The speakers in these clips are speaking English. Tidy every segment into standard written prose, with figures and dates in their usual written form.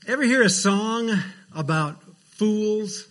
Ever hear a song about fools?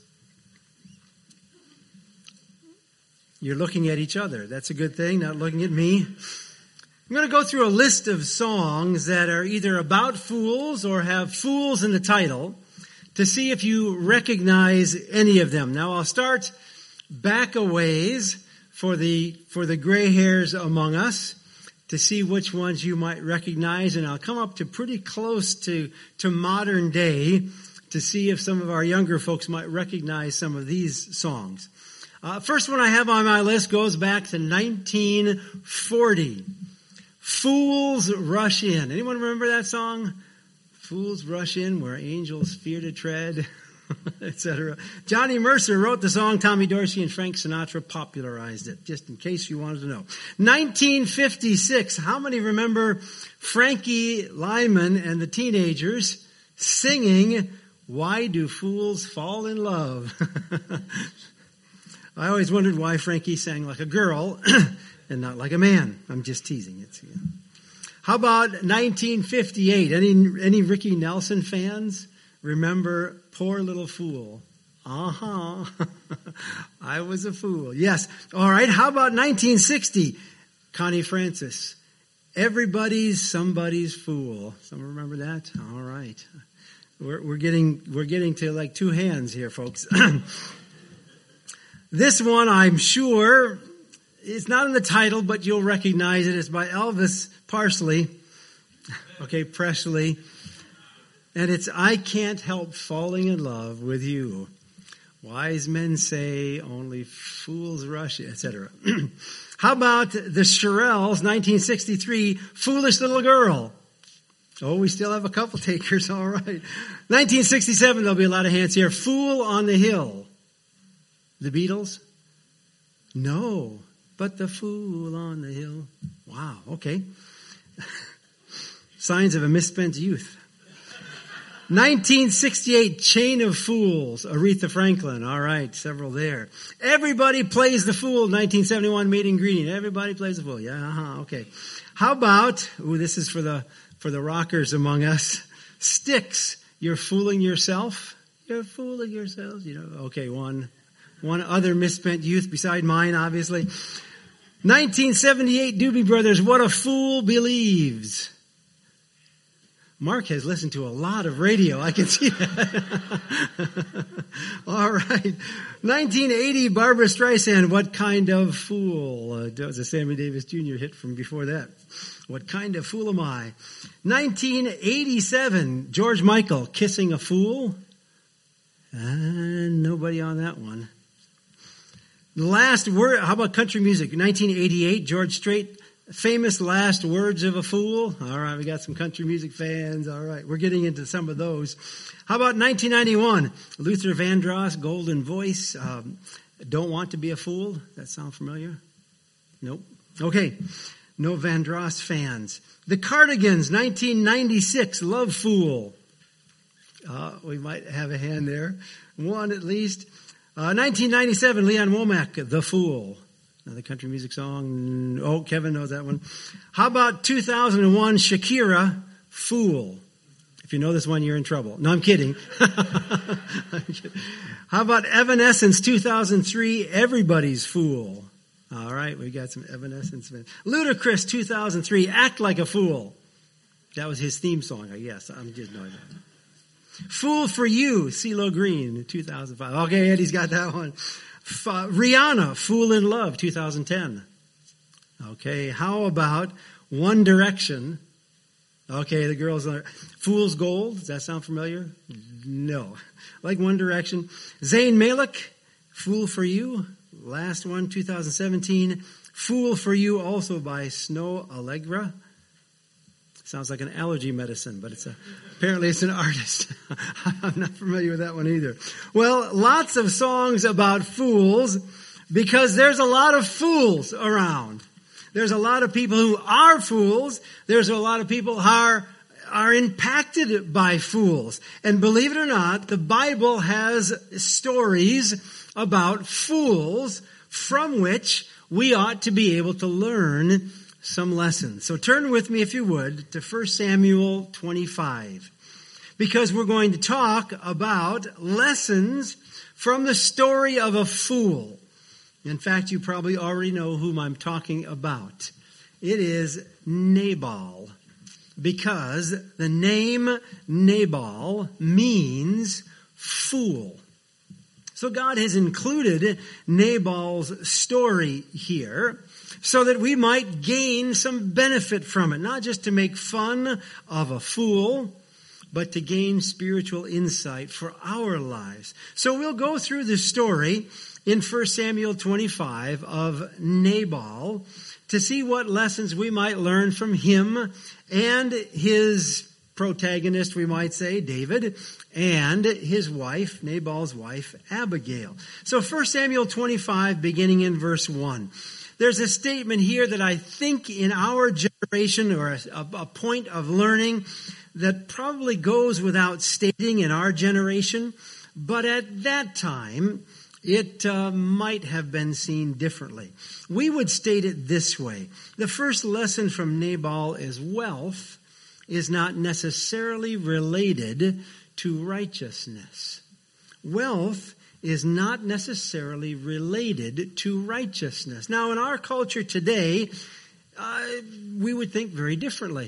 You're looking at each other. That's a good thing, not looking at me. I'm going to go through a list of songs that are either about fools or have fools in the title to see if you recognize any of them. Now I'll start back a ways for the gray hairs among us to see which ones you might recognize, and I'll come up to pretty close to modern day to see if some of our younger folks might recognize some of these songs. First one I have on my list goes back to 1940. Fools Rush In. Anyone remember that song? Fools rush in where angels fear to tread, etc. Johnny Mercer wrote the song. Tommy Dorsey and Frank Sinatra popularized it, just in case you wanted to know. 1956. How many remember Frankie Lyman and the Teenagers singing, "Why Do Fools Fall in Love?" I always wondered why Frankie sang like a girl and not like a man. I'm just teasing it. How about 1958? Any Ricky Nelson fans remember "Poor Little Fool"? I was a fool. Yes. All right. How about 1960? Connie Francis. "Everybody's somebody's fool." Someone remember that? All right. We're getting to like two hands here, folks. This one, I'm sure, it's not in the title, but you'll recognize it. It's by Elvis Presley. Presley. And it's "I Can't Help Falling in Love with You. Wise men say only fools rush," etc. How about the Shirelles, 1963, "Foolish Little Girl"? Oh, we still have a couple takers, all right. 1967, there'll be a lot of hands here. "Fool on the Hill." The Beatles? No, but "The Fool on the Hill." Wow, okay. Signs of a misspent youth. 1968, "Chain of Fools," Aretha Franklin. All right, several there. "Everybody Plays the Fool," 1971, Maiden Greeting. Everybody plays the fool. Yeah, okay. How about, this is for the rockers among us, Styx, "You're Fooling Yourself." You're fooling yourselves. Okay, one other misspent youth beside mine, obviously. 1978, Doobie Brothers, "What a Fool Believes." Mark has listened to a lot of radio. I can see that. All right. 1980, Barbra Streisand, "What Kind of Fool?" That was a Sammy Davis Jr. hit from before that. "What Kind of Fool Am I?" 1987, George Michael, "Kissing a Fool." Nobody on that one. The last word, how about country music? 1988, George Strait, famous "Last Words of a Fool." All right, we got some country music fans. All right, we're getting into some of those. How about 1991, Luther Vandross, "Golden Voice," "Don't Want to Be a Fool." That sound familiar? Nope. Okay, no Vandross fans. The Cardigans, 1996, "Love Fool." We might have a hand there. One at least. 1997, Leon Womack, "The Fool." Another country music song. Oh, Kevin knows that one. How about 2001, Shakira, "Fool"? If you know this one, you're in trouble. No, I'm kidding. How about Evanescence, 2003, "Everybody's Fool"? All right, we got some Evanescence. Ludacris, 2003, "Act Like a Fool." That was his theme song, I guess. I'm just knowing that. "Fool for You," CeeLo Green, 2005. Okay, Eddie's got that one. Rihanna, "Fool in Love," 2010. Okay, how about One Direction? Okay, the girls are "Fool's Gold." Does that sound familiar? No. Like One Direction. Zayn Malik, "Fool for You." Last one, 2017. "Fool for You," also by Snow Allegra. Sounds like an allergy medicine, but apparently it's an artist. I'm not familiar with that one either. Well, lots of songs about fools because there's a lot of fools around. There's a lot of people who are fools. There's a lot of people who are impacted by fools. And believe it or not, the Bible has stories about fools from which we ought to be able to learn some lessons. So turn with me, if you would, to 1 Samuel 25. because we're going to talk about lessons from the story of a fool. In fact, you probably already know whom I'm talking about. It is Nabal, because the name Nabal means fool. So God has included Nabal's story here so that we might gain some benefit from it, not just to make fun of a fool, but to gain spiritual insight for our lives. So we'll go through the story in 1 Samuel 25 of Nabal to see what lessons we might learn from him and his protagonist, we might say, David, and his wife, Nabal's wife, Abigail. So 1 Samuel 25, beginning in verse 1. There's a statement here that I think in our generation, or a point of learning that probably goes without stating in our generation, but at that time, it might have been seen differently. We would state it this way. The first lesson from Nabal is wealth is not necessarily related to righteousness. Wealth is not necessarily related to righteousness. Now, in our culture today, we would think very differently.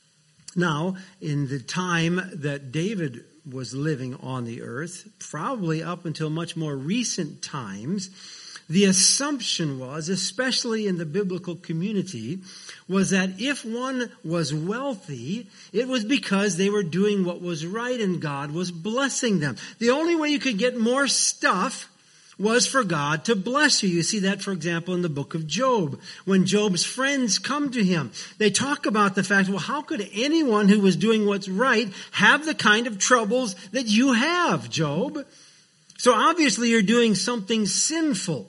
Now, in the time that David was living on the earth, probably up until much more recent times, the assumption was, especially in the biblical community, was that if one was wealthy, it was because they were doing what was right and God was blessing them. The only way you could get more stuff was for God to bless you. You see that, for example, in the book of Job. When Job's friends come to him, they talk about the fact, well, how could anyone who was doing what's right have the kind of troubles that you have, Job? So obviously you're doing something sinful.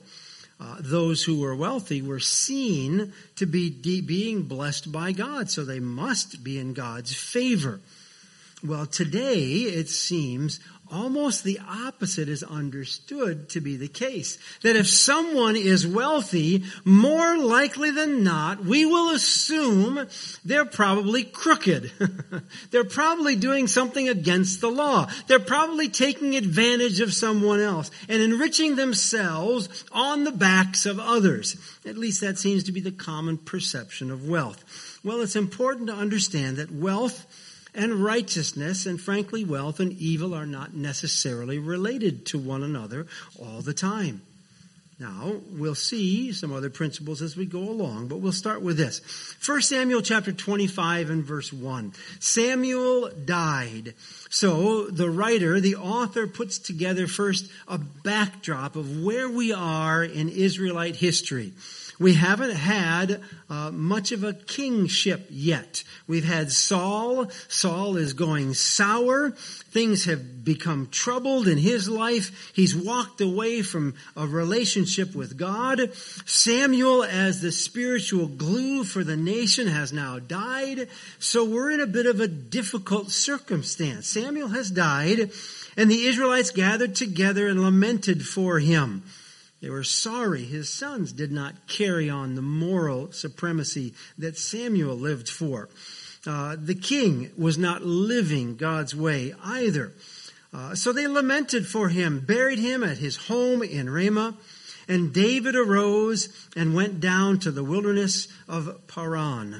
Those who were wealthy were seen to be being blessed by God, so they must be in God's favor. Well, today it seems almost the opposite is understood to be the case. That if someone is wealthy, more likely than not, we will assume they're probably crooked. They're probably doing something against the law. They're probably taking advantage of someone else and enriching themselves on the backs of others. At least that seems to be the common perception of wealth. Well, it's important to understand that wealth and righteousness, and frankly, wealth and evil are not necessarily related to one another all the time. Now, we'll see some other principles as we go along, but we'll start with this. 1 Samuel chapter 25 and verse 1. Samuel died. So the writer, the author, puts together first a backdrop of where we are in Israelite history. We haven't had much of a kingship yet. We've had Saul. Saul is going sour. Things have become troubled in his life. He's walked away from a relationship with God. Samuel, as the spiritual glue for the nation, has now died. So we're in a bit of a difficult circumstance. Samuel has died, and the Israelites gathered together and lamented for him. They were sorry his sons did not carry on the moral supremacy that Samuel lived for. The king was not living God's way either. So they lamented for him, buried him at his home in Ramah, and David arose and went down to the wilderness of Paran.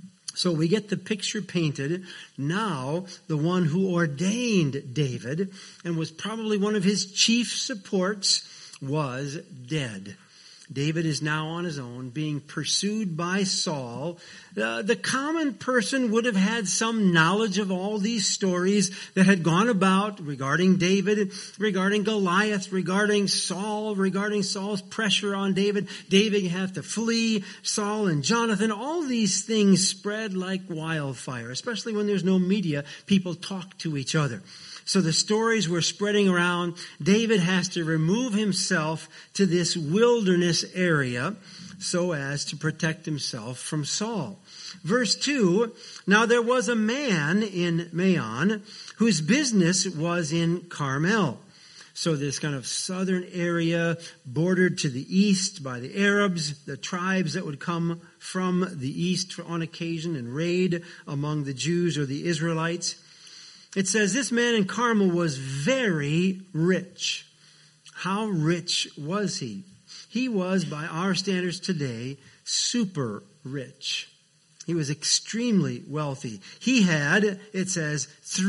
So we get the picture painted. Now, the one who ordained David and was probably one of his chief supports was dead. David is now on his own, being pursued by Saul. The common person would have had some knowledge of all these stories that had gone about regarding David, regarding Goliath, regarding Saul, regarding Saul's pressure on David. David had to flee, Saul and Jonathan. All these things spread like wildfire, especially when there's no media. People talk to each other. So the stories were spreading around. David has to remove himself to this wilderness area so as to protect himself from Saul. Verse 2, now there was a man in Maon whose business was in Carmel. So this kind of southern area bordered to the east by the Arabs, the tribes that would come from the east on occasion and raid among the Jews or the Israelites. It says, this man in Carmel was very rich. How rich was he? He was, by our standards today, super rich. He was extremely wealthy. He had, it says,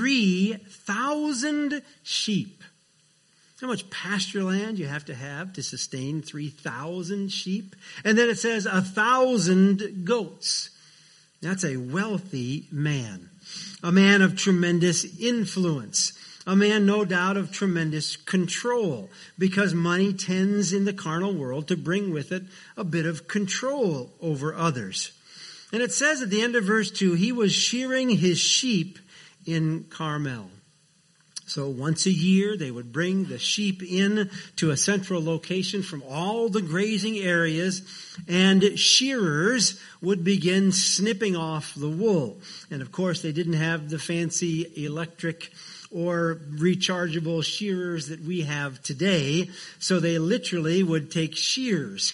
3,000 sheep. How much pasture land you have to sustain 3,000 sheep? And then it says 1,000 goats. That's a wealthy man. A man of tremendous influence. A man, no doubt, of tremendous control. Because money tends in the carnal world to bring with it a bit of control over others. And it says at the end of verse 2, he was shearing his sheep in Carmel. So once a year, they would bring the sheep in to a central location from all the grazing areas, and shearers would begin snipping off the wool. And of course, they didn't have the fancy electric or rechargeable shearers that we have today. So they literally would take shears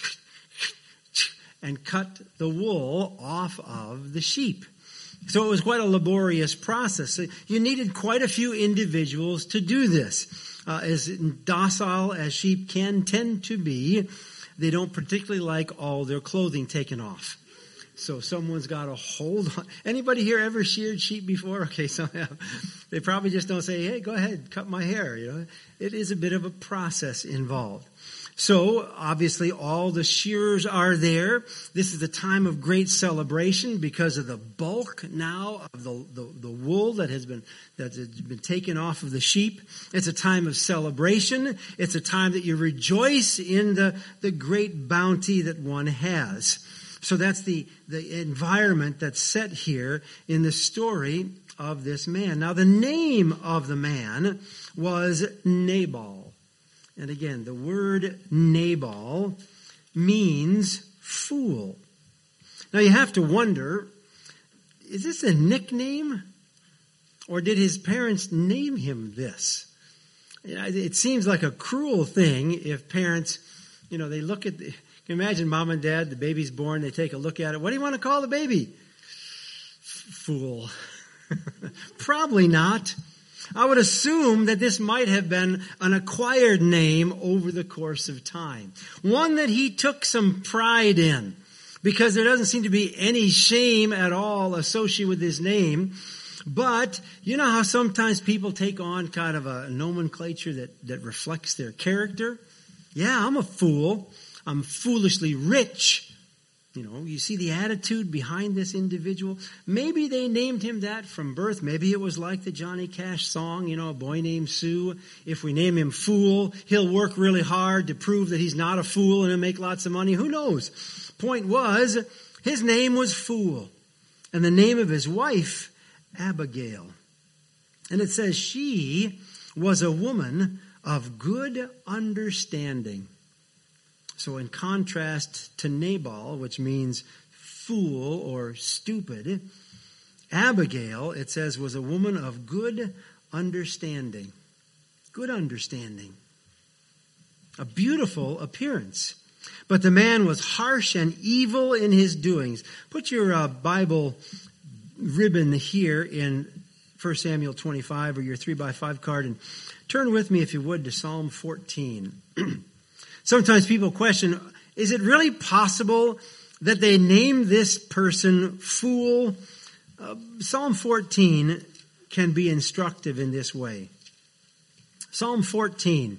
and cut the wool off of the sheep. So it was quite a laborious process. You needed quite a few individuals to do this. As docile as sheep can tend to be, they don't particularly like all their clothing taken off. So someone's got to hold on. Anybody here ever sheared sheep before? Okay, some have. They probably just don't say, hey, go ahead, cut my hair. You know, it is a bit of a process involved. So, obviously, all the shearers are there. This is a time of great celebration because of the bulk now of the wool that has been taken off of the sheep. It's a time of celebration. It's a time that you rejoice in the great bounty that one has. So that's the environment that's set here in the story of this man. Now, the name of the man was Nabal. And again, the word Nabal means fool. Now you have to wonder, is this a nickname? Or did his parents name him this? It seems like a cruel thing if parents, they look at, imagine mom and dad, the baby's born, they take a look at it. What do you want to call the baby? Fool. Probably not. I would assume that this might have been an acquired name over the course of time. One that he took some pride in, because there doesn't seem to be any shame at all associated with his name. But you know how sometimes people take on kind of a nomenclature that reflects their character? Yeah, I'm a fool. I'm foolishly rich. You see the attitude behind this individual. Maybe they named him that from birth. Maybe it was like the Johnny Cash song, A Boy Named Sue. If we name him Fool, he'll work really hard to prove that he's not a fool and he'll make lots of money. Who knows? Point was, his name was Fool. And the name of his wife, Abigail. And it says she was a woman of good understanding. So in contrast to Nabal, which means fool or stupid, Abigail, it says, was a woman of good understanding. Good understanding. A beautiful appearance. But the man was harsh and evil in his doings. Put your Bible ribbon here in 1 Samuel 25 or your 3x5 card and turn with me, if you would, to Psalm 14. Sometimes people question, is it really possible that they named this person fool? Psalm 14 can be instructive in this way. Psalm 14.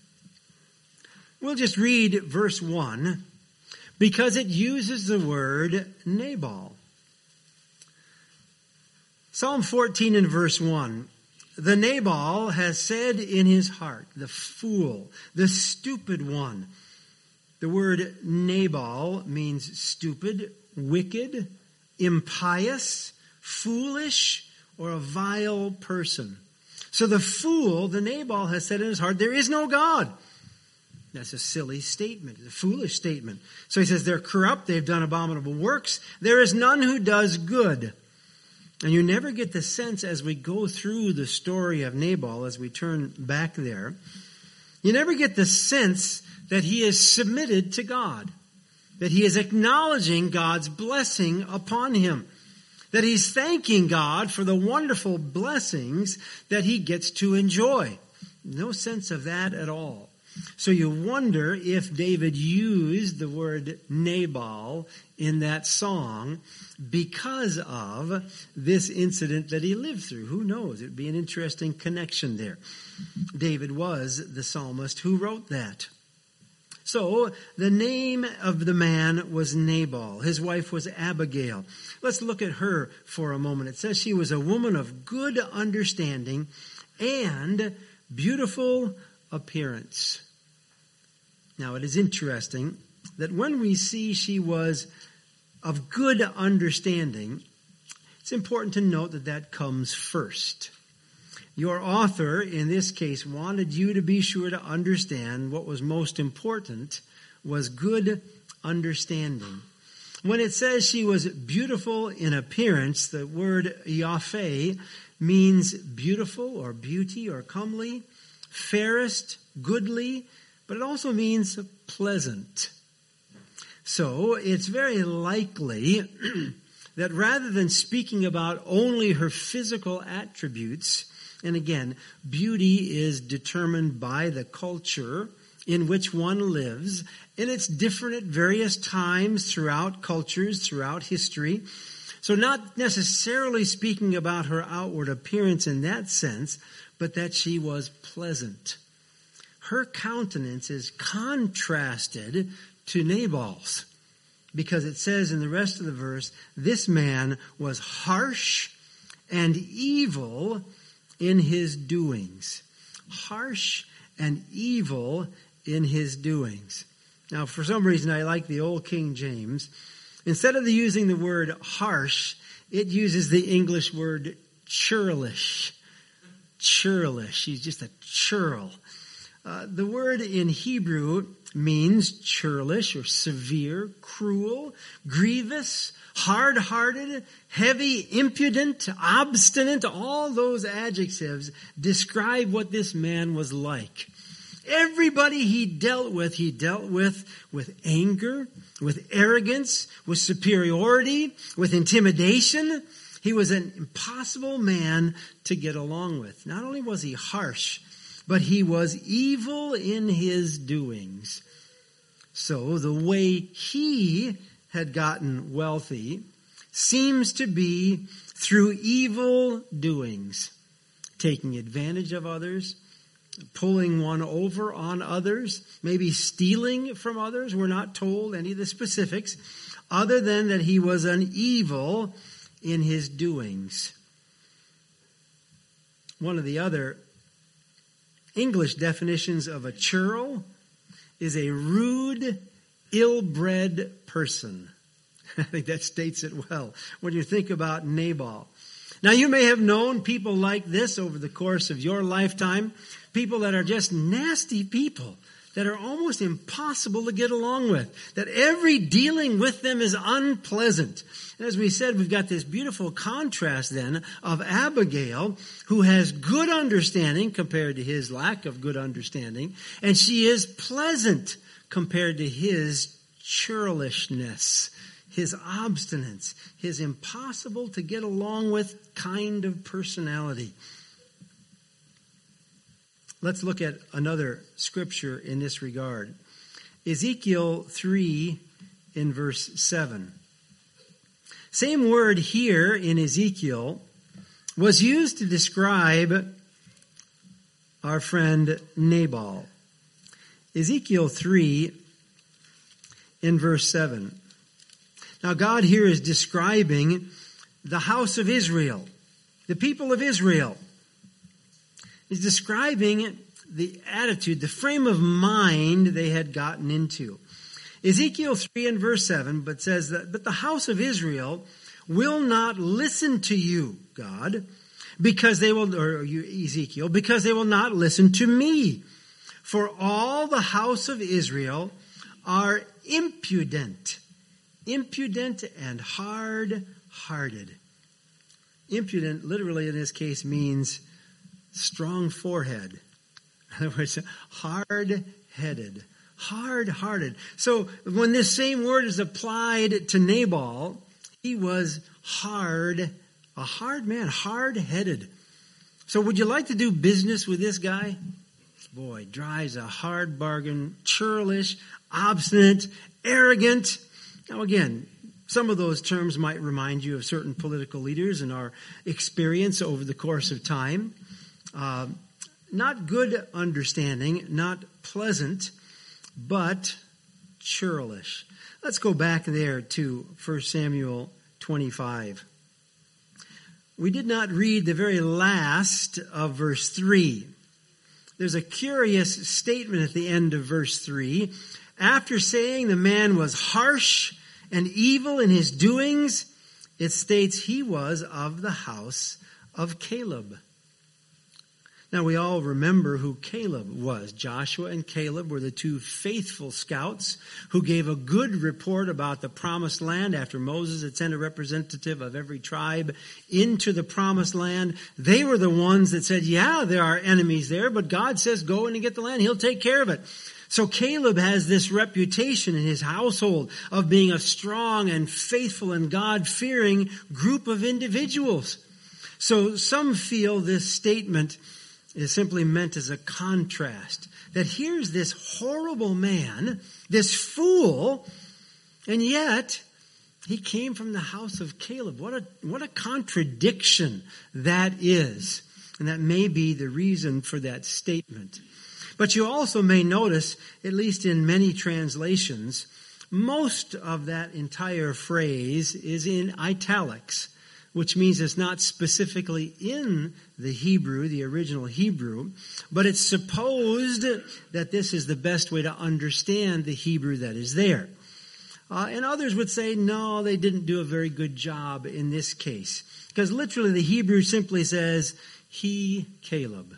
We'll just read verse 1 because it uses the word Nabal. Psalm 14 and verse 1. The Nabal has said in his heart, the fool, the stupid one. The word Nabal means stupid, wicked, impious, foolish, or a vile person. So the fool, the Nabal, has said in his heart, there is no God. That's a silly statement, a foolish statement. So he says they're corrupt, they've done abominable works. There is none who does good. And you never get the sense as we go through the story of Nabal, as we turn back there, you never get the sense that he is submitted to God, that he is acknowledging God's blessing upon him, that he's thanking God for the wonderful blessings that he gets to enjoy. No sense of that at all. So you wonder if David used the word Nabal in that song because of this incident that he lived through. Who knows? It would be an interesting connection there. David was the psalmist who wrote that. So the name of the man was Nabal. His wife was Abigail. Let's look at her for a moment. It says she was a woman of good understanding and beautiful appearance. Now, it is interesting that when we see she was of good understanding, it's important to note that that comes first. Your author, in this case, wanted you to be sure to understand what was most important was good understanding. When it says she was beautiful in appearance, the word Yafeh means beautiful or beauty or comely, fairest, goodly, but it also means pleasant. So it's very likely that rather than speaking about only her physical attributes, and again, beauty is determined by the culture in which one lives, and it's different at various times throughout cultures, throughout history. So not necessarily speaking about her outward appearance in that sense, but that she was pleasant. Her countenance is contrasted to Nabal's, because it says in the rest of the verse, this man was harsh and evil in his doings. Harsh and evil in his doings. Now, for some reason, I like the old King James. Instead of using the word harsh, it uses the English word churlish. Churlish. He's just a churl. The word in Hebrew means churlish or severe, cruel, grievous, hard-hearted, heavy, impudent, obstinate. All those adjectives describe what this man was like. Everybody he dealt with with anger, with arrogance, with superiority, with intimidation. He was an impossible man to get along with. Not only was he harsh, but he was evil in his doings. So the way he had gotten wealthy seems to be through evil doings, taking advantage of others, pulling one over on others, maybe stealing from others. We're not told any of the specifics, other than that he was an evil in his doings. One of the other English definitions of a churl is a rude, ill-bred person. I think that states it well when you think about Nabal. Now, you may have known people like this over the course of your lifetime, people that are just nasty people, that are almost impossible to get along with, that every dealing with them is unpleasant. And as we said, we've got this beautiful contrast then of Abigail, who has good understanding compared to his lack of good understanding, and she is pleasant compared to his churlishness, his obstinance, his impossible to get along with kind of personality. Let's look at another scripture in this regard. Ezekiel 3 in verse 7. Same word here in Ezekiel was used to describe our friend Nabal. Ezekiel 3 in verse 7. Now God here is describing the house of Israel, the people of Israel. He's describing the attitude, the frame of mind they had gotten into. Ezekiel 3 and verse 7, but says that, but the house of Israel will not listen to you, God, because they will, or you, Ezekiel, because they will not listen to me. For all the house of Israel are impudent and hard-hearted. Impudent, literally in this case, means strong forehead. In other words, hard-headed, hard-hearted. So when this same word is applied to Nabal, He was a hard man, hard-headed. So would you like to do business with this guy? Boy, drives a hard bargain, churlish, obstinate, arrogant. Now again, some of those terms might remind you of certain political leaders in our experience over the course of time. Not good understanding, not pleasant, but churlish. Let's go back there to 1 Samuel 25. We did not read the very last of verse 3. There's a curious statement at the end of verse 3. After saying the man was harsh and evil in his doings, it states he was of the house of Caleb. Now we all remember who Caleb was. Joshua and Caleb were the two faithful scouts who gave a good report about the promised land after Moses had sent a representative of every tribe into the promised land. They were the ones that said, yeah, there are enemies there, but God says go in and get the land. He'll take care of it. So Caleb has this reputation in his household of being a strong and faithful and God-fearing group of individuals. So some feel this statement is simply meant as a contrast. That here's this horrible man, this fool, and yet he came from the house of Caleb. What a contradiction that is. And that may be the reason for that statement. But you also may notice, at least in many translations, most of that entire phrase is in italics, which means it's not specifically in the Hebrew, the original Hebrew, but it's supposed that this is the best way to understand the Hebrew that is there. And others would say, no, they didn't do a very good job in this case. Because literally the Hebrew simply says, he, Caleb.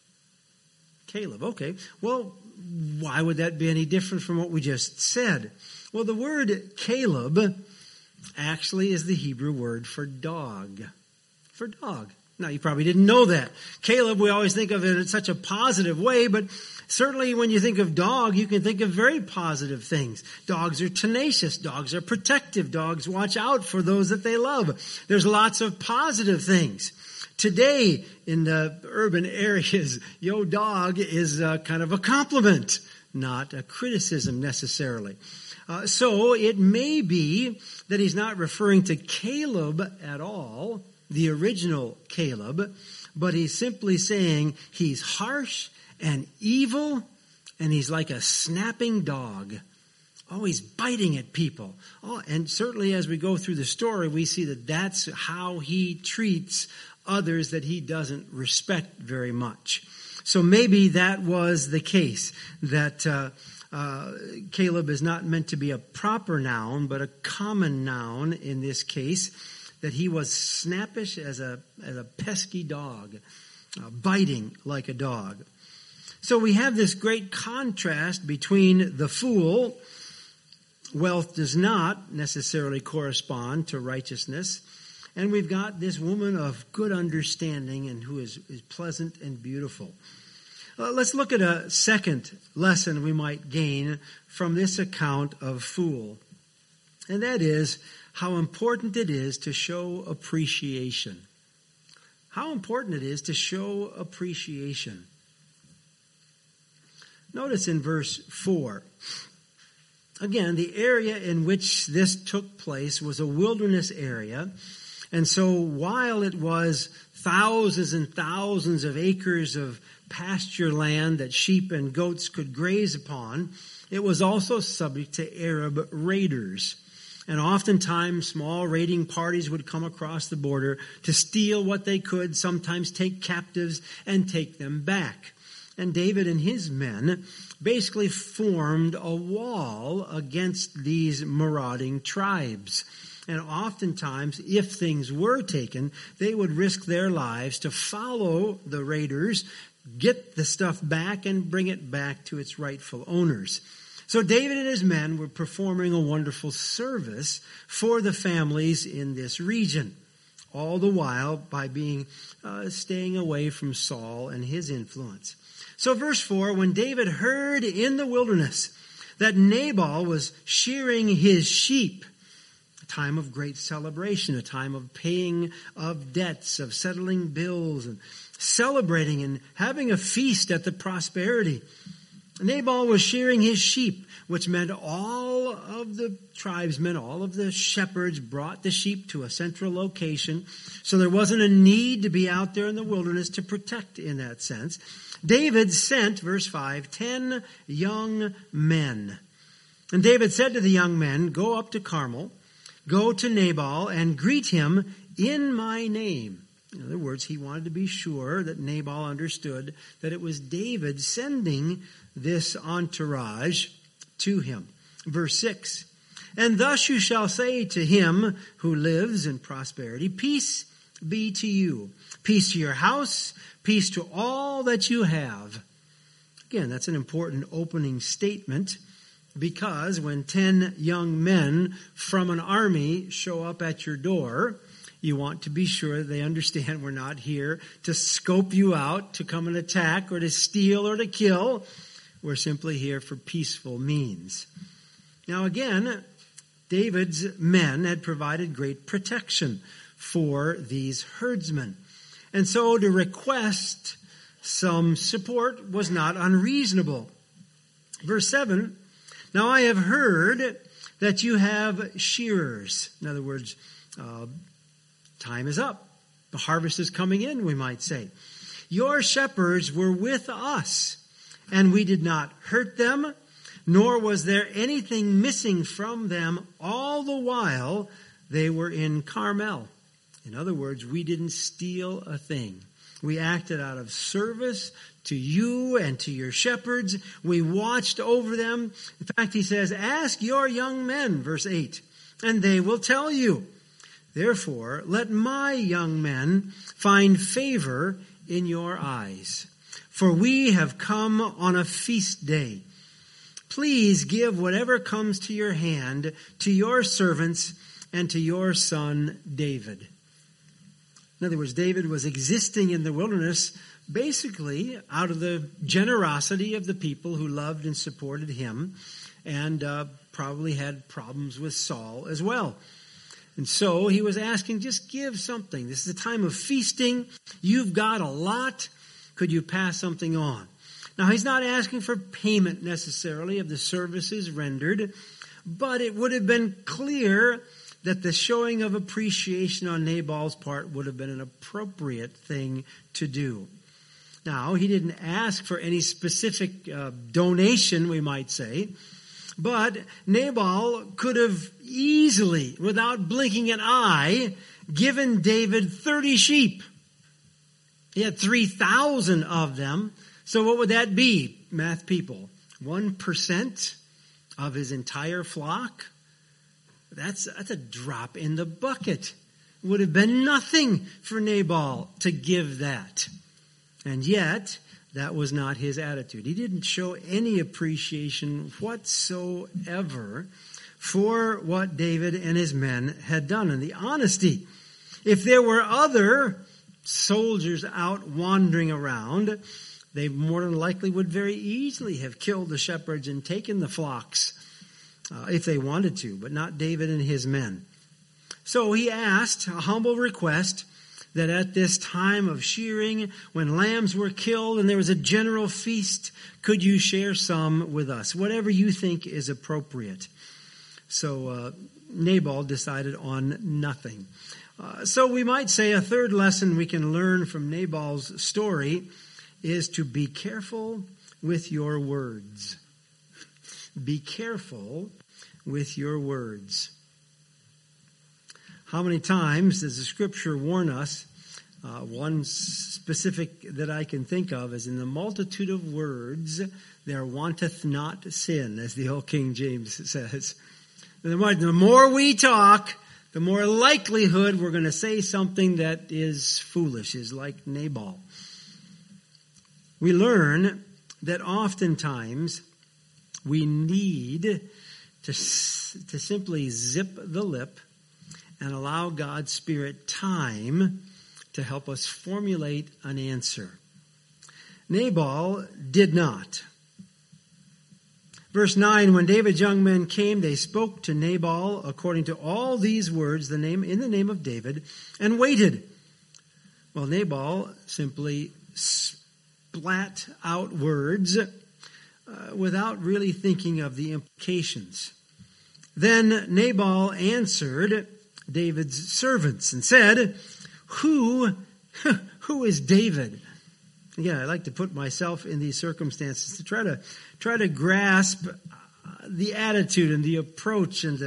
Caleb, okay. Well, why would that be any different from what we just said? Well, the word Caleb actually is the Hebrew word for dog. For dog. Now, you probably didn't know that. Caleb, we always think of it in such a positive way, but certainly when you think of dog, you can think of very positive things. Dogs are tenacious. Dogs are protective. Dogs watch out for those that they love. There's lots of positive things. Today, in the urban areas, yo dog is kind of a compliment, not a criticism necessarily. So it may be that he's not referring to Caleb at all, the original Caleb, but he's simply saying he's harsh and evil, and he's like a snapping dog, always biting at people. Oh, and certainly as we go through the story, we see that that's how he treats others that he doesn't respect very much. So maybe that was the case, that Caleb is not meant to be a proper noun, but a common noun in this case, that he was snappish as a pesky dog, biting like a dog. So we have this great contrast between the fool. Wealth does not necessarily correspond to righteousness. And we've got this woman of good understanding and who is pleasant and beautiful. Let's look at a second lesson we might gain from this account of fool. And that is how important it is to show appreciation. How important it is to show appreciation. Notice in verse 4. Again, the area in which this took place was a wilderness area. And so while it was thousands and thousands of acres of pasture land that sheep and goats could graze upon, it was also subject to Arab raiders. And oftentimes small raiding parties would come across the border to steal what they could, sometimes take captives and take them back. And David and his men basically formed a wall against these marauding tribes. And oftentimes, if things were taken, they would risk their lives to follow the raiders, get the stuff back, and bring it back to its rightful owners. So David and his men were performing a wonderful service for the families in this region, all the while by staying away from Saul and his influence. So verse 4, when David heard in the wilderness that Nabal was shearing his sheep, time of great celebration, a time of paying of debts, of settling bills, and celebrating and having a feast at the prosperity. Nabal was shearing his sheep, which meant all of the tribesmen, all of the shepherds brought the sheep to a central location. So there wasn't a need to be out there in the wilderness to protect in that sense. David sent, verse 5, 10 young men. And David said to the young men, go up to Carmel, go to Nabal, and greet him in my name. In other words, he wanted to be sure that Nabal understood that it was David sending this entourage to him. Verse 6, and thus you shall say to him who lives in prosperity, peace be to you, peace to your house, peace to all that you have. Again, that's an important opening statement, because when 10 young men from an army show up at your door, you want to be sure they understand we're not here to scope you out, to come and attack, or to steal, or to kill. We're simply here for peaceful means. Now again, David's men had provided great protection for these herdsmen. And so to request some support was not unreasonable. Verse 7, now I have heard that you have shearers. In other words, time is up. The harvest is coming in, we might say. Your shepherds were with us, and we did not hurt them, nor was there anything missing from them all the while they were in Carmel. In other words, we didn't steal a thing. We acted out of service to you and to your shepherds. We watched over them. In fact, he says, ask your young men, verse 8, and they will tell you. Therefore, let my young men find favor in your eyes, for we have come on a feast day. Please give whatever comes to your hand to your servants and to your son David. In other words, David was existing in the wilderness basically out of the generosity of the people who loved and supported him, and probably had problems with Saul as well. And so he was asking, just give something. This is a time of feasting. You've got a lot. Could you pass something on? Now, he's not asking for payment necessarily of the services rendered, but it would have been clear that the showing of appreciation on Nabal's part would have been an appropriate thing to do. Now, he didn't ask for any specific donation, we might say, but Nabal could have easily, without blinking an eye, given David 30 sheep. He had 3,000 of them. So what would that be, math people? 1% of his entire flock? That's a drop in the bucket. It would have been nothing for Nabal to give that. And yet, that was not his attitude. He didn't show any appreciation whatsoever for what David and his men had done, and the honesty. If there were other soldiers out wandering around, they more than likely would very easily have killed the shepherds and taken the flocks if they wanted to, but not David and his men. So he asked a humble request that at this time of shearing, when lambs were killed and there was a general feast, could you share some with us? Whatever you think is appropriate. So Nabal decided on nothing. So we might say a third lesson we can learn from Nabal's story is to be careful with your words. Be careful with your words. How many times does the scripture warn us? One specific that I can think of is, in the multitude of words there wanteth not sin, as the old King James says. The more we talk, the more likelihood we're going to say something that is foolish, is like Nabal. We learn that oftentimes we need to simply zip the lip and allow God's Spirit time to help us formulate an answer. Nabal did not. Verse 9, when David's young men came, they spoke to Nabal according to all these words, in the name of David, and waited. Well, Nabal simply splat out words without really thinking of the implications. Then Nabal answered David's servants and said, Who is David? Again, I like to put myself in these circumstances to try to grasp the attitude and the approach and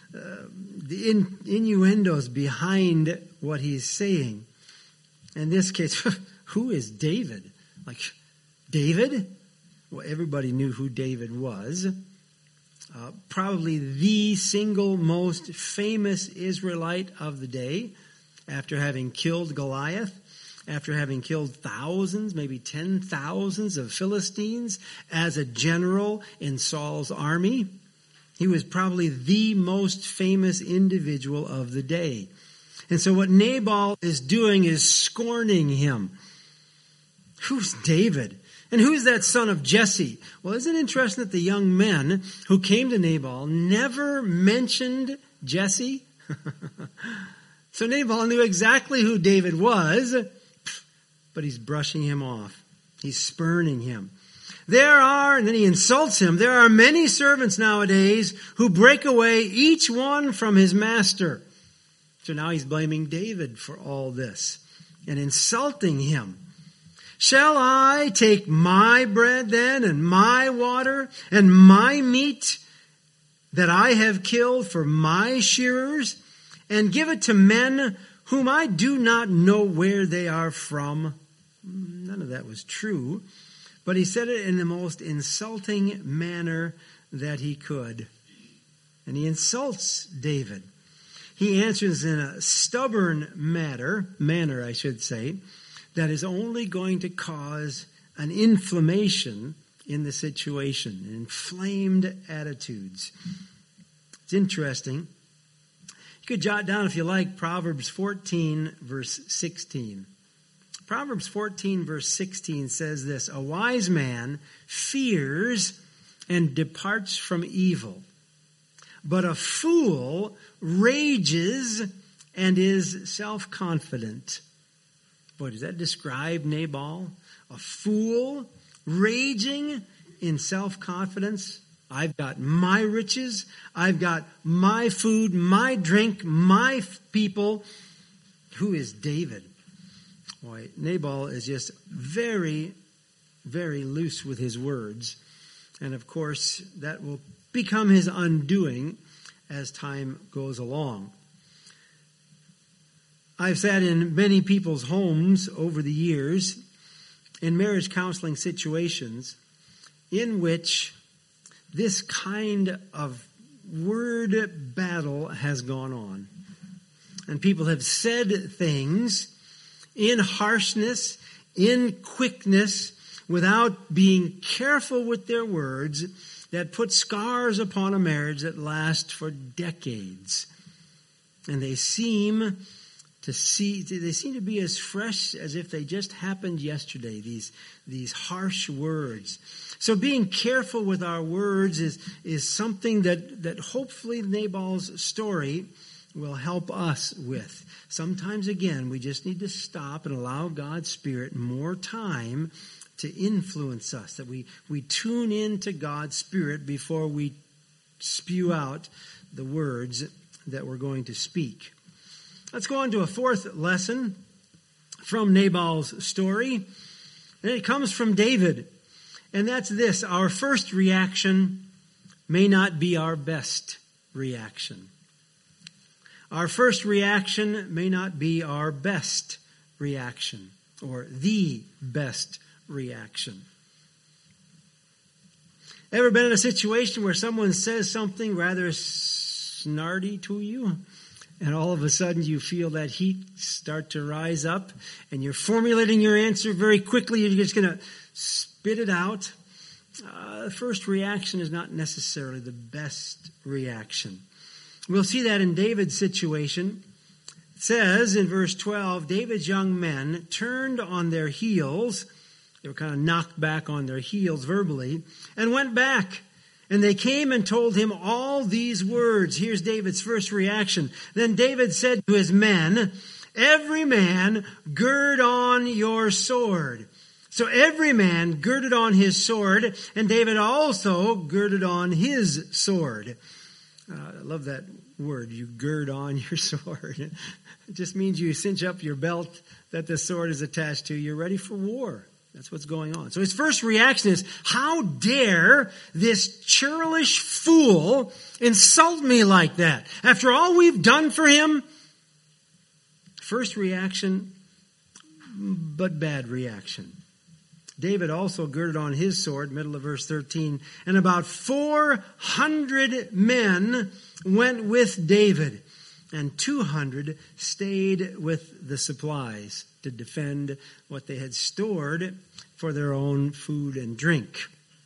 the innuendos behind what he's saying. In this case, who is David? Like, David? Well, everybody knew who David was. Probably the single most famous Israelite of the day, after having killed Goliath, after having killed thousands, maybe 10,000s of Philistines as a general in Saul's army. He was probably the most famous individual of the day. And so what Nabal is doing is scorning him. Who's David? And who's that son of Jesse? Well, isn't it interesting that the young men who came to Nabal never mentioned Jesse? So Nabal knew exactly who David was, but he's brushing him off. He's spurning him. And then he insults him, there are many servants nowadays who break away, each one from his master. So now he's blaming David for all this and insulting him. Shall I take my bread then and my water and my meat that I have killed for my shearers and give it to men whom I do not know where they are from? None of that was true, but he said it in the most insulting manner that he could. And he insults David. He answers in a stubborn manner, that is only going to cause an inflammation in the situation, inflamed attitudes. It's interesting. You could jot down, if you like, Proverbs 14, verse 16. Proverbs 14, verse 16 says this, a wise man fears and departs from evil, but a fool rages and is self-confident. Boy, does that describe Nabal? A fool raging in self-confidence. I've got my riches. I've got my food, my drink, my people. Who is David? Boy, Nabal is just very, very loose with his words. And of course, that will become his undoing as time goes along. I've sat in many people's homes over the years in marriage counseling situations in which this kind of word battle has gone on. And people have said things in harshness, in quickness, without being careful with their words, that put scars upon a marriage that lasts for decades. And they seem to be as fresh as if they just happened yesterday, these harsh words. So being careful with our words is something that hopefully Nabal's story will help us with. Sometimes, again, we just need to stop and allow God's Spirit more time to influence us, that we tune into God's Spirit before we spew out the words that we're going to speak. Let's go on to a fourth lesson from Nabal's story. And it comes from David. And that's this: our first reaction may not be our best reaction. Our first reaction may not be our best reaction, or the best reaction. Ever been in a situation where someone says something rather snarty to you, and all of a sudden you feel that heat start to rise up, and you're formulating your answer very quickly, you're just going to spit it out? The first reaction is not necessarily the best reaction. We'll see that in David's situation. It says in verse 12, David's young men turned on their heels. They were kind of knocked back on their heels verbally, and went back And they came and told him all these words. Here's David's first reaction. Then David said to his men, every man gird on your sword. So every man girded on his sword, and David also girded on his sword. I love that word, you gird on your sword. It just means you cinch up your belt that the sword is attached to. You're ready for war. That's what's going on. So his first reaction is, how dare this churlish fool insult me like that? After all we've done for him? First reaction, but bad reaction. David also girded on his sword, middle of verse 13, and about 400 men went with David, and 200 stayed with the supplies to defend what they had stored for their own food and drink.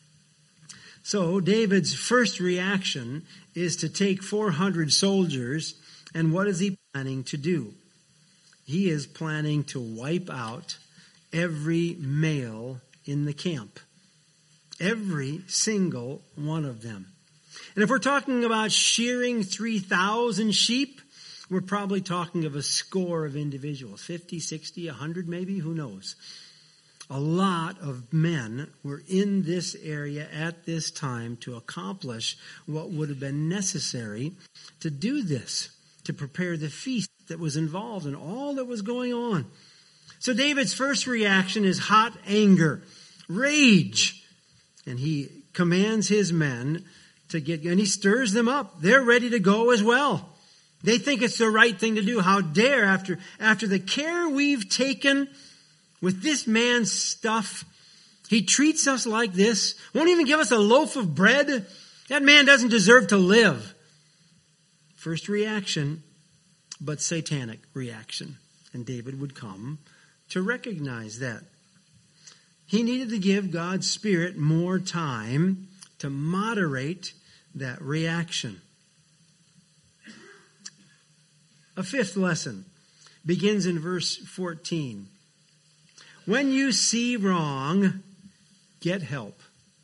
So David's first reaction is to take 400 soldiers, and what is he planning to do? He is planning to wipe out every male in the camp. Every single one of them. And if we're talking about shearing 3,000 sheep, we're probably talking of a score of individuals. 50, 60, 100 maybe, who knows. A lot of men were in this area at this time to accomplish what would have been necessary to do this, to prepare the feast that was involved in all that was going on. So David's first reaction is hot anger, rage. And he commands his men to and he stirs them up. They're ready to go as well. They think it's the right thing to do. How dare, after the care we've taken with this man's stuff, he treats us like this, won't even give us a loaf of bread. That man doesn't deserve to live. First reaction, but satanic reaction. And David would come to recognize that. He needed to give God's Spirit more time to moderate that reaction. A fifth lesson begins in verse 14. When you see wrong, get help.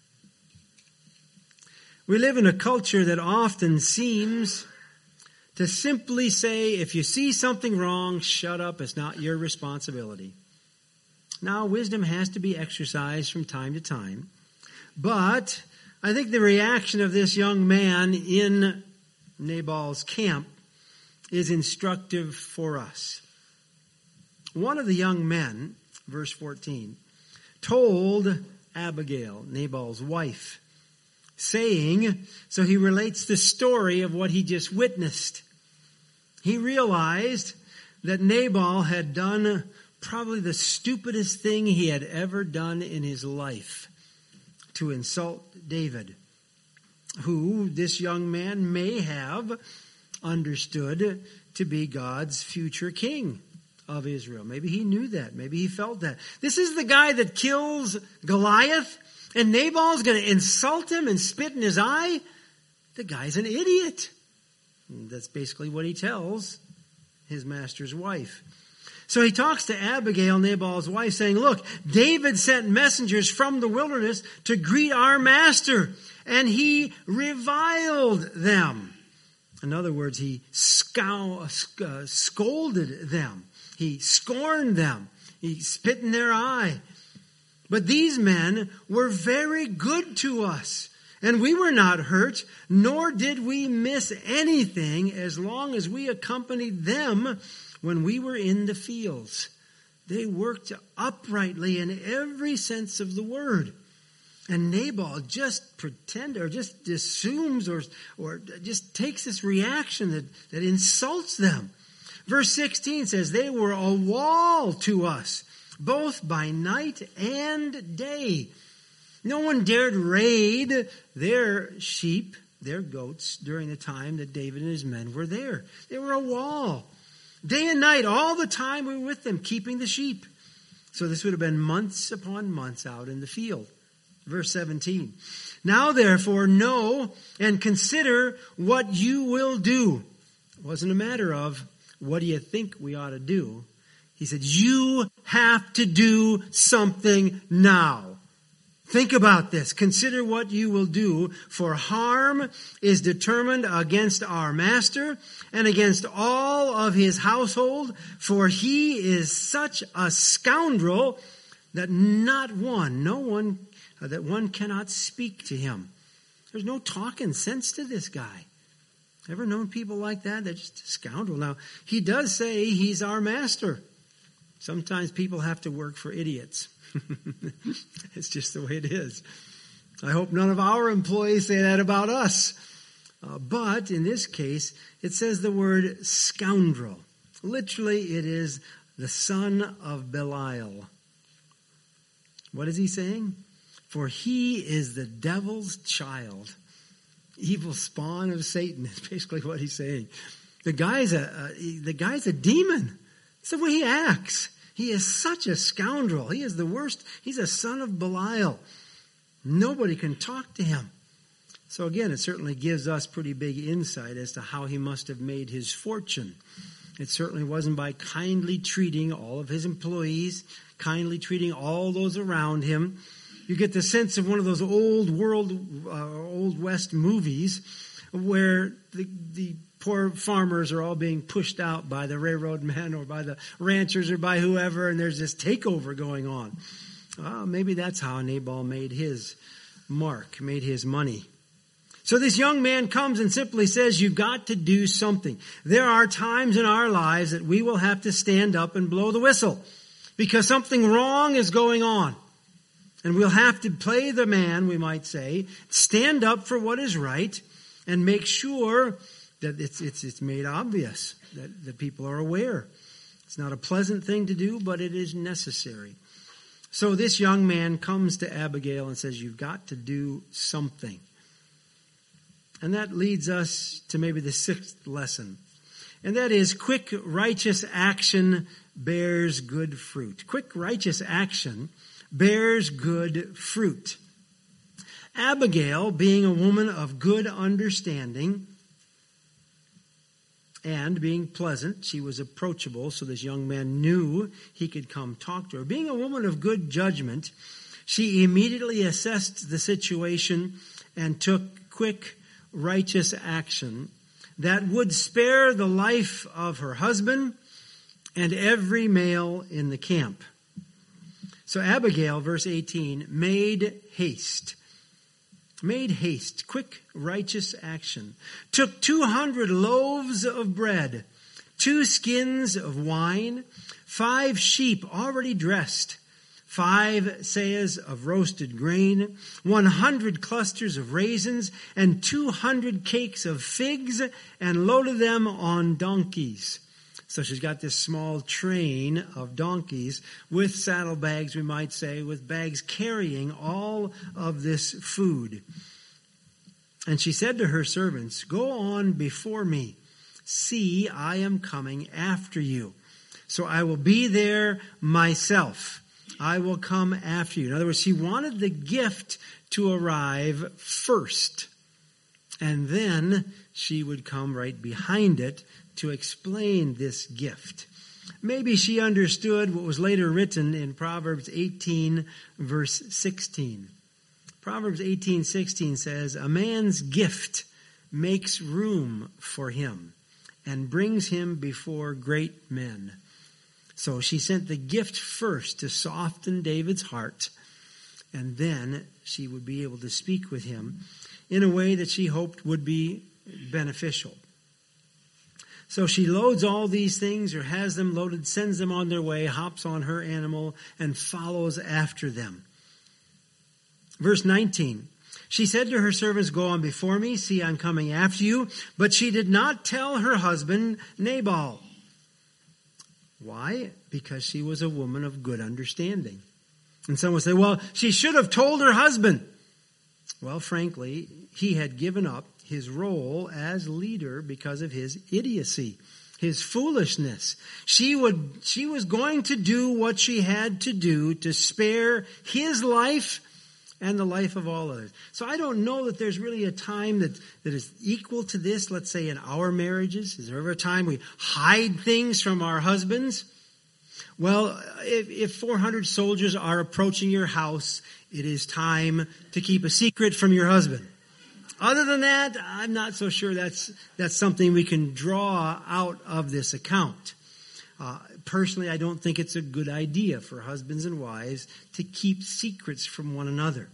We live in a culture that often seems to simply say, if you see something wrong, shut up, it's not your responsibility. Now, wisdom has to be exercised from time to time. But I think the reaction of this young man in Nabal's camp is instructive for us. One of the young men, verse 14, told Abigail, Nabal's wife, saying, so he relates the story of what he just witnessed. He realized that Nabal had done probably the stupidest thing he had ever done in his life, to insult David, who this young man may have understood to be God's future king of Israel. Maybe he knew that. Maybe he felt that. This is the guy that kills Goliath, and Nabal's going to insult him and spit in his eye? The guy's an idiot. And that's basically what he tells his master's wife. So he talks to Abigail, Nabal's wife, saying, look, David sent messengers from the wilderness to greet our master, and he reviled them. In other words, he scolded them. He scorned them. He spit in their eye. But these men were very good to us, and we were not hurt, nor did we miss anything as long as we accompanied them when we were in the fields. They worked uprightly in every sense of the word. And Nabal just just assumes or just takes this reaction that insults them. Verse 16 says, they were a wall to us, both by night and day. No one dared raid their sheep, their goats, during the time that David and his men were there. They were a wall. Day and night, all the time we were with them, keeping the sheep. So this would have been months upon months out in the field. Verse 17. Now therefore know and consider what you will do. It wasn't a matter of, what do you think we ought to do? He said, you have to do something now. Think about this. Consider what you will do, for harm is determined against our master and against all of his household, for he is such a scoundrel that that one cannot speak to him. There's no talking sense to this guy. Ever known people like that? They're just a scoundrel. Now, he does say he's our master. Sometimes people have to work for idiots. It's just the way it is. I hope none of our employees say that about us. But in this case, it says the word scoundrel. Literally, it is the son of Belial. What is he saying? For he is the devil's child. Evil spawn of Satan is basically what he's saying. The guy's a demon. It's the way he acts. He is such a scoundrel. He is the worst. He's a son of Belial. Nobody can talk to him. So again, it certainly gives us pretty big insight as to how he must have made his fortune. It certainly wasn't by kindly treating all of his employees, kindly treating all those around him. You get the sense of one of those Old West movies where the poor farmers are all being pushed out by the railroad men or by the ranchers or by whoever, and there's this takeover going on. Maybe that's how Nabal made his mark, made his money. So this young man comes and simply says, you've got to do something. There are times in our lives that we will have to stand up and blow the whistle because something wrong is going on. And we'll have to play the man, we might say, stand up for what is right and make sure that it's made obvious, that people are aware. It's not a pleasant thing to do, but it is necessary. So this young man comes to Abigail and says, you've got to do something. And that leads us to maybe the sixth lesson. And that is, quick righteous action bears good fruit. Quick righteous action bears good fruit. Abigail, being a woman of good understanding and being pleasant, she was approachable, so this young man knew he could come talk to her. Being a woman of good judgment, she immediately assessed the situation and took quick righteous action that would spare the life of her husband and every male in the camp. So Abigail, verse 18, made haste, quick righteous action, took 200 loaves of bread, 2 skins of wine, 5 sheep already dressed, 5 seahs of roasted grain, 100 clusters of raisins, and 200 cakes of figs, and loaded them on donkeys. So she's got this small train of donkeys with saddlebags, we might say, with bags carrying all of this food. And she said to her servants, go on before me. See, I am coming after you. So I will be there myself. I will come after you. In other words, she wanted the gift to arrive first. And then she would come right behind it to explain this gift. Maybe she understood what was later written in Proverbs 18, verse 16. Proverbs 18:16 says, a man's gift makes room for him and brings him before great men. So she sent the gift first to soften David's heart, and then she would be able to speak with him in a way that she hoped would be beneficial. So she loads all these things, or has them loaded, sends them on their way, hops on her animal, and follows after them. Verse 19, she said to her servants, go on before me, see, I'm coming after you. But she did not tell her husband, Nabal. Why? Because she was a woman of good understanding. And some will say, well, she should have told her husband. Well, frankly, he had given up his role as leader because of his idiocy, his foolishness. She was going to do what she had to do to spare his life and the life of all others. So I don't know that there's really a time that is equal to this, let's say in our marriages. Is there ever a time we hide things from our husbands? Well, if 400 soldiers are approaching your house, it is time to keep a secret from your husband. Other than that, I'm not so sure that's something we can draw out of this account. Personally, I don't think it's a good idea for husbands and wives to keep secrets from one another.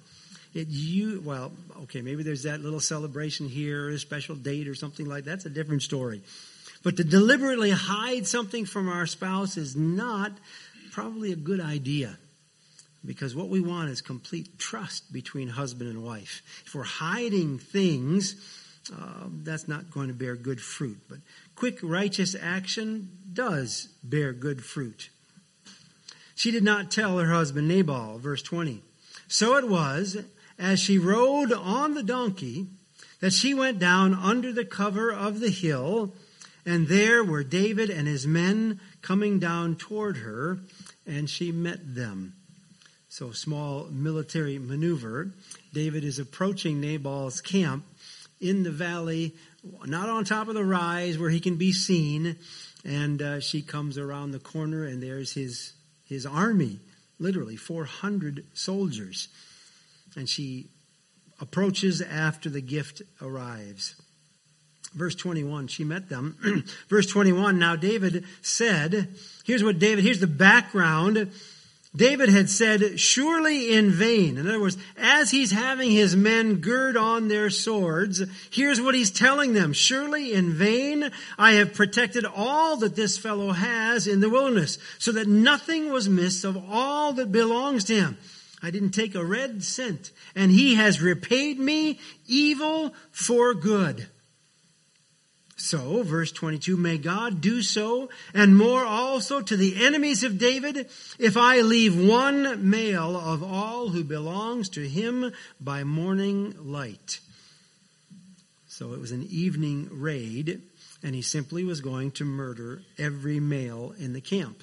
Maybe there's that little celebration here, or a special date or something like that. That's a different story. But to deliberately hide something from our spouse is not probably a good idea. Because what we want is complete trust between husband and wife. If we're hiding things, that's not going to bear good fruit. But quick, righteous action does bear good fruit. She did not tell her husband Nabal, verse 20. So it was, as she rode on the donkey, that she went down under the cover of the hill, and there were David and his men coming down toward her, and she met them. So, small military maneuver. David is approaching Nabal's camp in the valley, not on top of the rise where he can be seen. And she comes around the corner, and there's his army, literally 400 soldiers. And she approaches after the gift arrives. Verse 21, she met them. Verse 21, now David said, here's the background. David had said, surely in vain. In other words, as he's having his men gird on their swords, here's what he's telling them. Surely in vain I have protected all that this fellow has in the wilderness, so that nothing was missed of all that belongs to him. I didn't take a red cent, and he has repaid me evil for good. So, verse 22, may God do so, and more also to the enemies of David, if I leave one male of all who belongs to him by morning light. So it was an evening raid, and he simply was going to murder every male in the camp.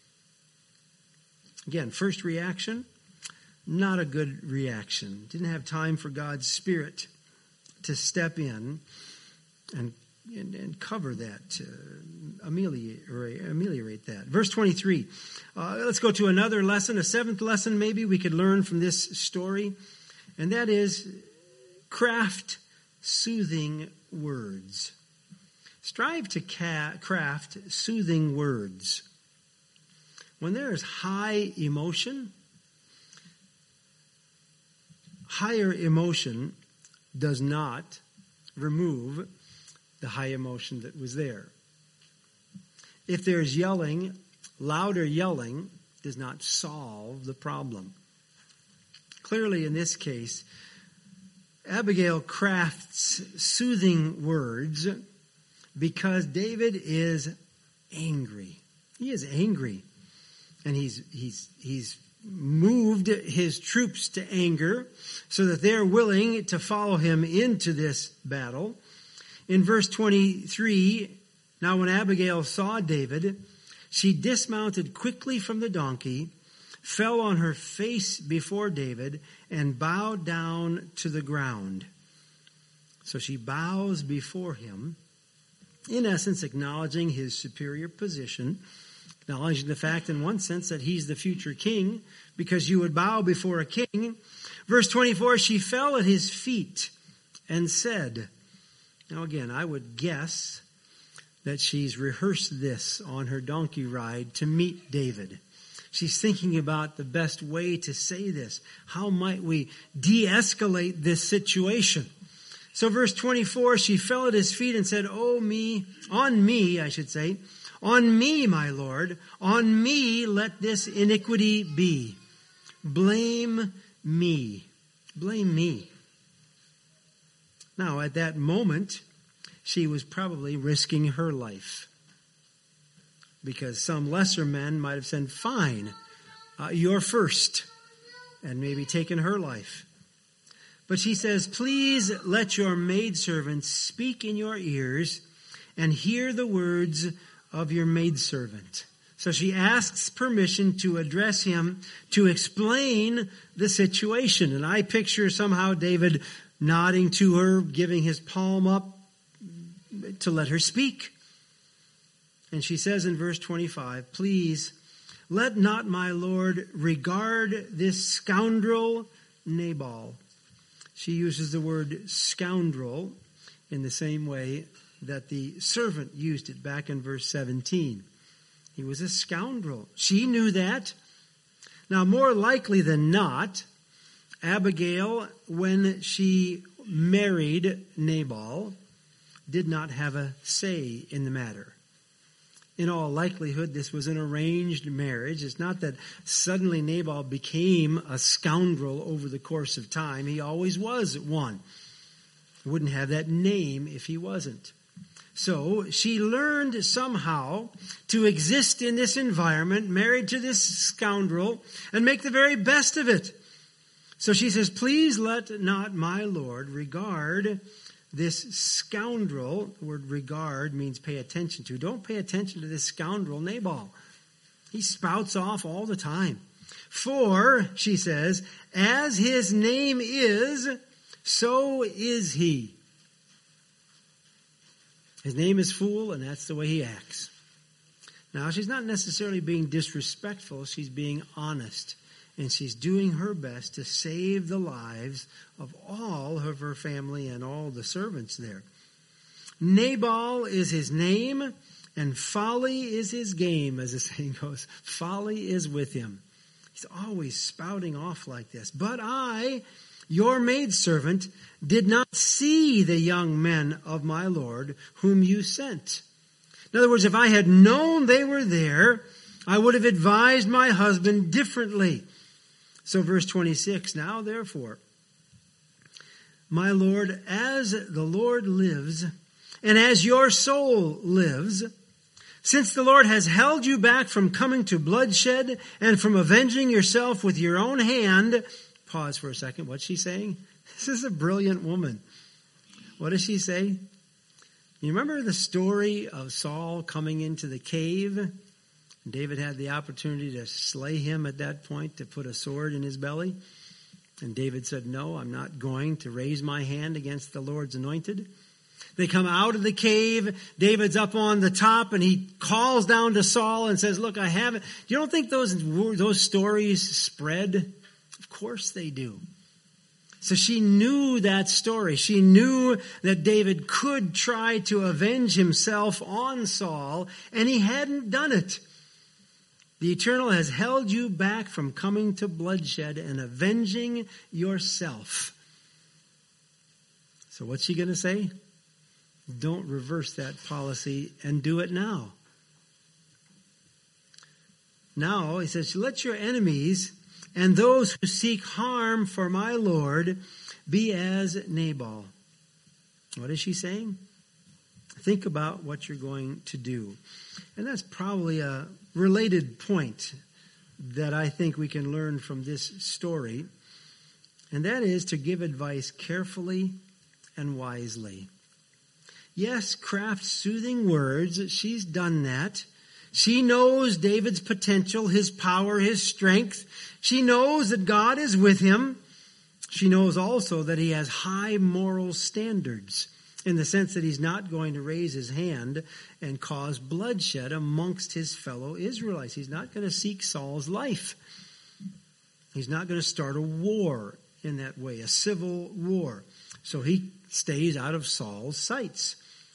Again, first reaction, not a good reaction. Didn't have time for God's Spirit to step in and cover that, ameliorate that. Verse 23. Let's go to another lesson, a seventh lesson maybe we could learn from this story. And that is craft soothing words. Strive to craft soothing words. When there is high emotion, higher emotion does not remove the high emotion that was there. If there's yelling, louder yelling does not solve the problem. Clearly, in this case, Abigail crafts soothing words because David is angry. He is angry. And he's moved his troops to anger so that they're willing to follow him into this battle. In verse 23, now when Abigail saw David, she dismounted quickly from the donkey, fell on her face before David, and bowed down to the ground. So she bows before him, in essence acknowledging his superior position, acknowledging the fact in one sense that he's the future king, because you would bow before a king. Verse 24, she fell at his feet and said, now again, I would guess that she's rehearsed this on her donkey ride to meet David. She's thinking about the best way to say this. How might we de-escalate this situation? So verse 24, she fell at his feet and said, on me, my Lord, on me let this iniquity be. Blame me. Blame me. Now, at that moment, she was probably risking her life because some lesser men might have said, fine, you're first, and maybe taken her life. But she says, please let your maidservant speak in your ears and hear the words of your maidservant. So she asks permission to address him to explain the situation. And I picture somehow David nodding to her, giving his palm up to let her speak. And she says in verse 25, please let not my Lord regard this scoundrel Nabal. She uses the word scoundrel in the same way that the servant used it back in verse 17. He was a scoundrel. She knew that. Now, more likely than not, Abigail, when she married Nabal, did not have a say in the matter. In all likelihood, this was an arranged marriage. It's not that suddenly Nabal became a scoundrel over the course of time. He always was one. He wouldn't have that name if he wasn't. So she learned somehow to exist in this environment, married to this scoundrel, and make the very best of it. So she says, please let not my Lord regard this scoundrel. The word regard means pay attention to. Don't pay attention to this scoundrel Nabal. He spouts off all the time. For, she says, as his name is, so is he. His name is Fool, and that's the way he acts. Now, she's not necessarily being disrespectful. She's being honest. And she's doing her best to save the lives of all of her family and all the servants there. Nabal is his name, and folly is his game, as the saying goes. Folly is with him. He's always spouting off like this. But I, your maidservant, did not see the young men of my Lord whom you sent. In other words, if I had known they were there, I would have advised my husband differently. So verse 26, now therefore, my Lord, as the Lord lives, and as your soul lives, since the Lord has held you back from coming to bloodshed and from avenging yourself with your own hand. Pause for a second. What's she saying? This is a brilliant woman. What does she say? You remember the story of Saul coming into the cave? David had the opportunity to slay him at that point, to put a sword in his belly. And David said, no, I'm not going to raise my hand against the Lord's anointed. They come out of the cave. David's up on the top, and he calls down to Saul and says, look, I have it. You don't think those stories spread? Of course they do. So she knew that story. She knew that David could try to avenge himself on Saul, and he hadn't done it. The Eternal has held you back from coming to bloodshed and avenging yourself. So what's she going to say? Don't reverse that policy and do it now. Now, he says, let your enemies and those who seek harm for my Lord be as Nabal. What is she saying? Think about what you're going to do. And that's probably a related point that I think we can learn from this story. And that is to give advice carefully and wisely. Yes, craft soothing words. She's done that. She knows David's potential, his power, his strength. She knows that God is with him. She knows also that he has high moral standards, in the sense that he's not going to raise his hand and cause bloodshed amongst his fellow Israelites. He's not going to seek Saul's life. He's not going to start a war in that way, a civil war. So he stays out of Saul's sights.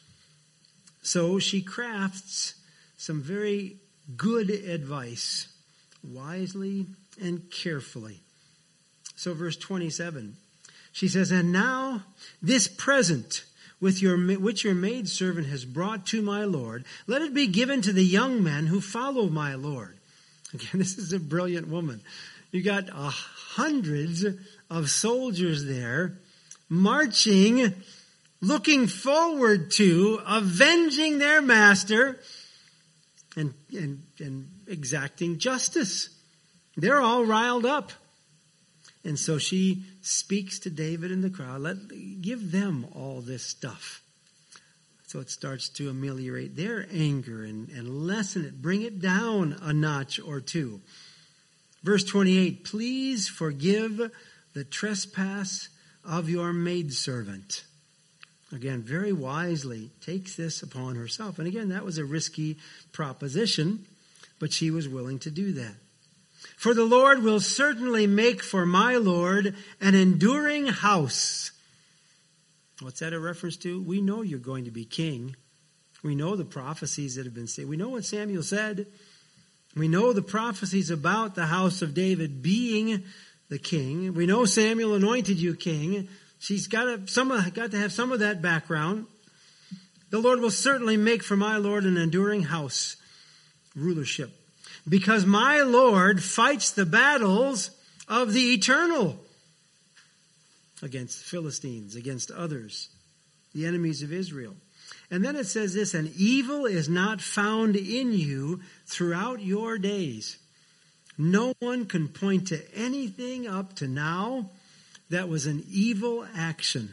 So she crafts some very good advice, wisely and carefully. So verse 27, she says, and now this present which your maidservant has brought to my Lord, let it be given to the young men who follow my Lord. Again, this is a brilliant woman. You got hundreds of soldiers there marching, looking forward to avenging their master and exacting justice. They're all riled up. And so she speaks to David and the crowd. Give them all this stuff. So it starts to ameliorate their anger and lessen it, bring it down a notch or two. Verse 28, please forgive the trespass of your maidservant. Again, very wisely takes this upon herself. And again, that was a risky proposition. but she was willing to do that. For the Lord will certainly make for my Lord an enduring house. What's that a reference to? We know you're going to be king. We know the prophecies that have been said. We know what Samuel said. We know the prophecies about the house of David being the king. We know Samuel anointed you king. She's got to have some of that background. The Lord will certainly make for my Lord an enduring house, rulership, because my Lord fights the battles of the eternal against the Philistines, against others, the enemies of Israel. And then it says this, and evil is not found in you throughout your days. No one can point to anything up to now that was an evil action.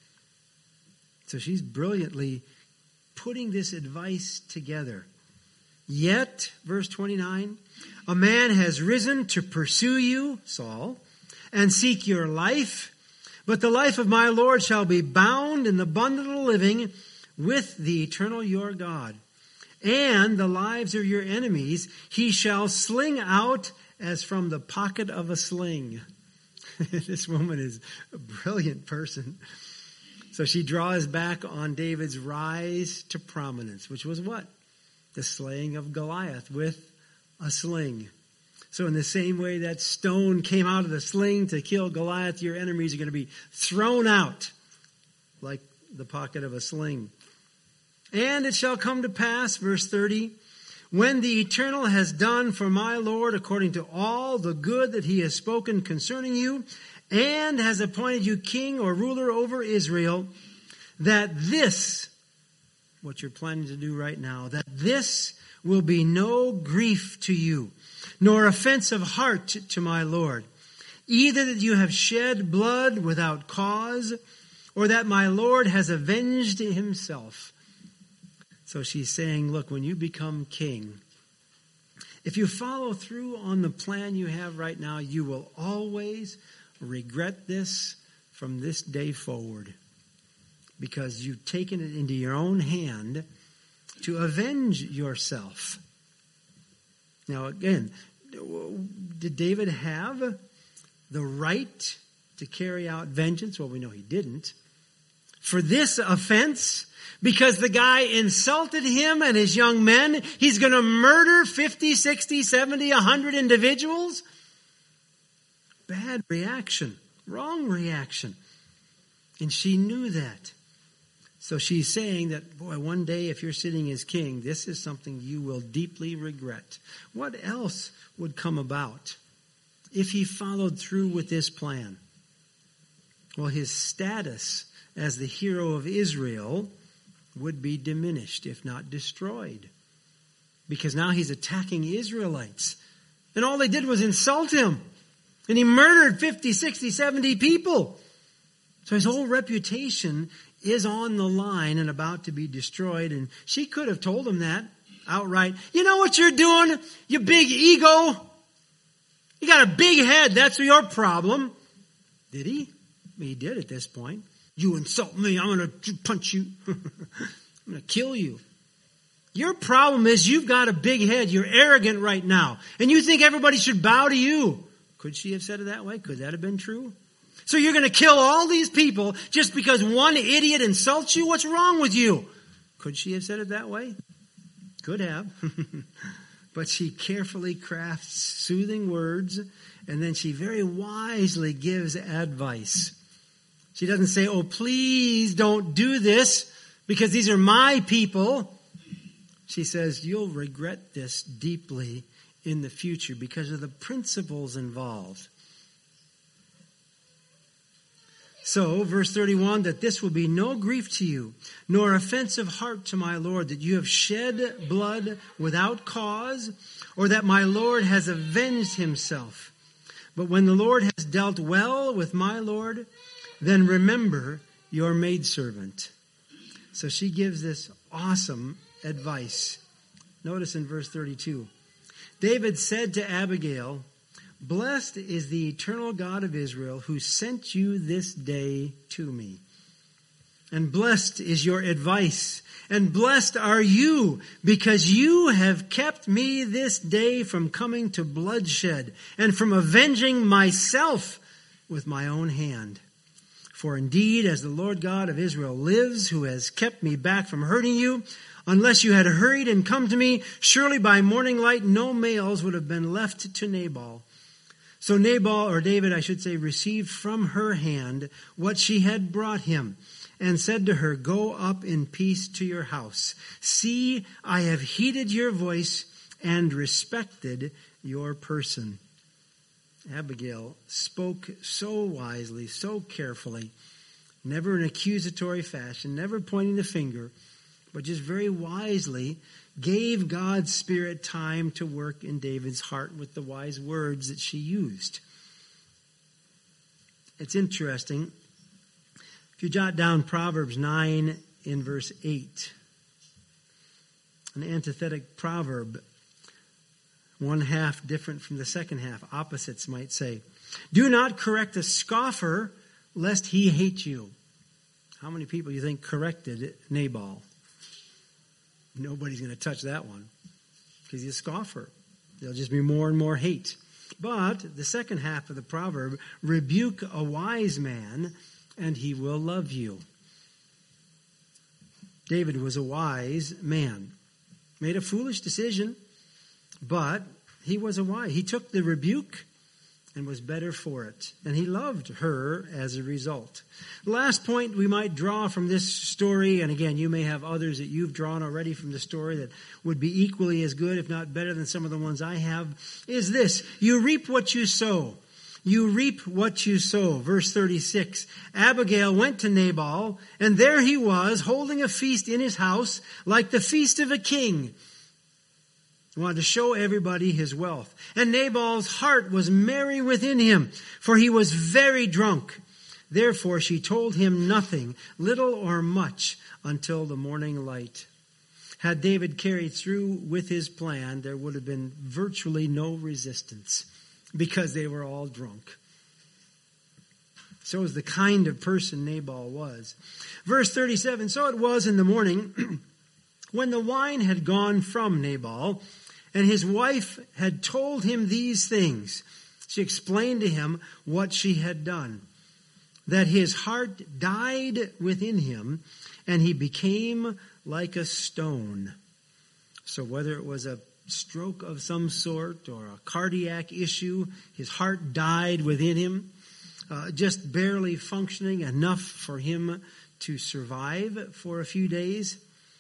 So she's brilliantly putting this advice together. Yet, verse 29, a man has risen to pursue you, Saul, and seek your life, but the life of my Lord shall be bound in the bundle of the living with the eternal your God. And the lives of your enemies he shall sling out as from the pocket of a sling. This woman is a brilliant person. So she draws back on David's rise to prominence, which was what? The slaying of Goliath with a sling. So in the same way that stone came out of the sling to kill Goliath, your enemies are going to be thrown out like the pocket of a sling. And it shall come to pass, verse 30, when the Eternal has done for my Lord according to all the good that he has spoken concerning you, and has appointed you king or ruler over Israel, that this, what you're planning to do right now, that this will be no grief to you, nor offense of heart to my Lord, either that you have shed blood without cause, or that my Lord has avenged himself. So she's saying, look, when you become king, if you follow through on the plan you have right now, you will always regret this from this day forward, because you've taken it into your own hand to avenge yourself. Now again, did David have the right to carry out vengeance? Well, we know he didn't. For this offense, because the guy insulted him and his young men, he's going to murder 50, 60, 70, 100 individuals? Bad reaction, wrong reaction. And she knew that. So she's saying that, boy, one day if you're sitting as king, this is something you will deeply regret. What else would come about if he followed through with this plan? Well, his status as the hero of Israel would be diminished, if not destroyed. Because now he's attacking Israelites. And all they did was insult him. And he murdered 50, 60, 70 people. So his whole reputation is on the line and about to be destroyed. And she could have told him that outright. You know what you're doing, you big ego? You got a big head. That's your problem. Did he? He did at this point. You insult me, I'm going to punch you. I'm going to kill you. Your problem is you've got a big head. You're arrogant right now. And you think everybody should bow to you. Could she have said it that way? Could that have been true? So you're going to kill all these people just because one idiot insults you? What's wrong with you? Could she have said it that way? Could have. But she carefully crafts soothing words, and then she very wisely gives advice. She doesn't say, oh, please don't do this because these are my people. She says, you'll regret this deeply in the future because of the principles involved. So, verse 31, that this will be no grief to you, nor offense of heart to my Lord, that you have shed blood without cause, or that my Lord has avenged himself. But when the Lord has dealt well with my Lord, then remember your maidservant. So she gives this awesome advice. Notice in verse 32. David said to Abigail, blessed is the eternal God of Israel who sent you this day to me. and blessed is your advice, and blessed are you, because you have kept me this day from coming to bloodshed, and from avenging myself with my own hand. For indeed, as the Lord God of Israel lives, who has kept me back from hurting you, unless you had hurried and come to me, surely by morning light no males would have been left to Nabal. So Nabal, or David, I should say, received from her hand what she had brought him, and said to her, go up in peace to your house. See, I have heeded your voice and respected your person. Abigail spoke so wisely, so carefully, never in accusatory fashion, never pointing the finger, but just very wisely gave God's Spirit time to work in David's heart with the wise words that she used. It's interesting. If you jot down Proverbs 9 in verse 8, an antithetic proverb, one half different from the second half, opposites might say. Do not correct a scoffer, lest he hate you. How many people you think corrected Nabal? Nobody's going to touch that one, because he's a scoffer. There'll just be more and more hate. But the second half of the proverb, rebuke a wise man, and he will love you. David was a wise man. Made a foolish decision, but he was a wise. He took the rebuke and was better for it. And he loved her as a result. The last point we might draw from this story, and again, you may have others that you've drawn already from the story that would be equally as good, if not better than some of the ones I have, is this. You reap what you sow. You reap what you sow. Verse 36, Abigail went to Nabal, and there he was, holding a feast in his house, like the feast of a king. He wanted to show everybody his wealth. And Nabal's heart was merry within him, for he was very drunk. Therefore she told him nothing, little or much, until the morning light. Had David carried through with his plan, there would have been virtually no resistance, because they were all drunk. So is the kind of person Nabal was. Verse 37, so it was in the morning when the wine had gone from Nabal, and his wife had told him these things. She explained to him what she had done, that his heart died within him, and he became like a stone. So whether it was a stroke of some sort or a cardiac issue, his heart died within him, just barely functioning enough for him to survive for a few days.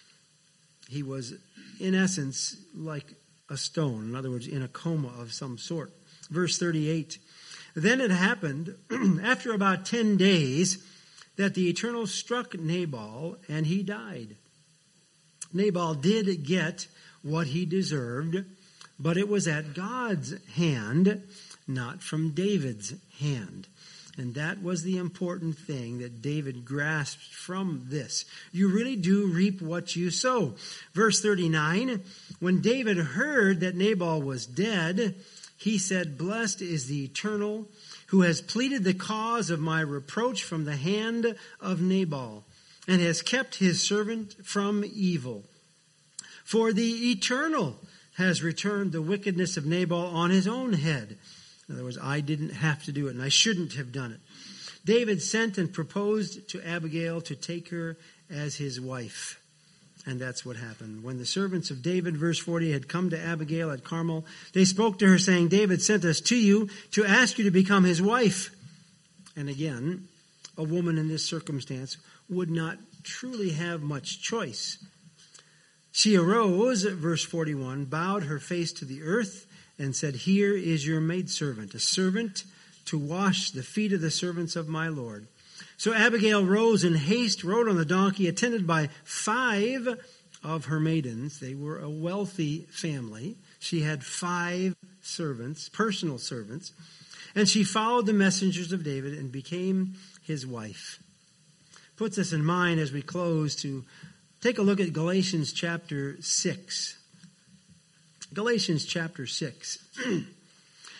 He was, in essence, like a stone. In other words, in a coma of some sort. Verse 38. Then it happened, after about 10 days, that the Eternal struck Nabal, and he died. Nabal did get what he deserved, but it was at God's hand, not from David's hand. And that was the important thing that David grasped from this. You really do reap what you sow. Verse 39, when David heard that Nabal was dead, he said, blessed is the Eternal, who has pleaded the cause of my reproach from the hand of Nabal, and has kept his servant from evil. For the Eternal has returned the wickedness of Nabal on his own head. In other words, I didn't have to do it, and I shouldn't have done it. David sent and proposed to Abigail to take her as his wife. And that's what happened. When the servants of David, verse 40, had come to Abigail at Carmel, they spoke to her, saying, David sent us to you to ask you to become his wife. And again, a woman in this circumstance would not truly have much choice. She arose, verse 41, bowed her face to the earth, and said, here is your maidservant, a servant to wash the feet of the servants of my Lord. So Abigail rose in haste, rode on the donkey, attended by 5 of her maidens. They were a wealthy family. She had 5 servants, personal servants, and she followed the messengers of David and became his wife. Puts us in mind as we close to take a look at Galatians chapter 6. Galatians chapter 6.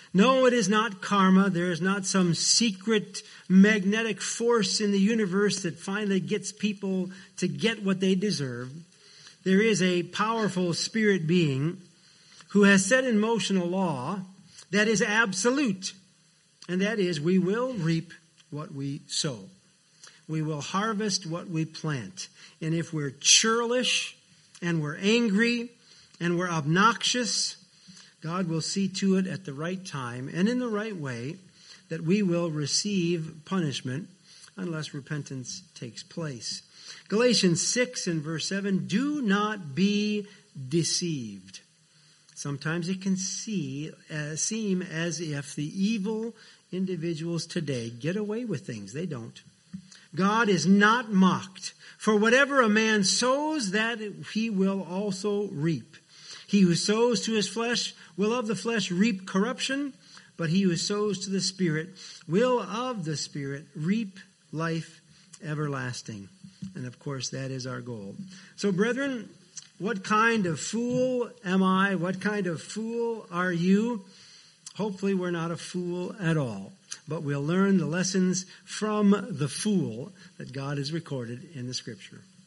No, it is not karma. There is not some secret magnetic force in the universe that finally gets people to get what they deserve. There is a powerful spirit being who has set in motion a law that is absolute. And that is, we will reap what we sow. We will harvest what we plant. And if we're churlish and we're angry and we're obnoxious, God will see to it at the right time and in the right way that we will receive punishment unless repentance takes place. Galatians 6 and verse 7, do not be deceived. Sometimes it can seem as if the evil individuals today get away with things. They don't. God is not mocked. For whatever a man sows, that he will also reap. He who sows to his flesh will of the flesh reap corruption, but he who sows to the Spirit will of the Spirit reap life everlasting. And of course, that is our goal. So, brethren, what kind of fool am I? What kind of fool are you? Hopefully, we're not a fool at all, but we'll learn the lessons from the fool that God has recorded in the Scripture.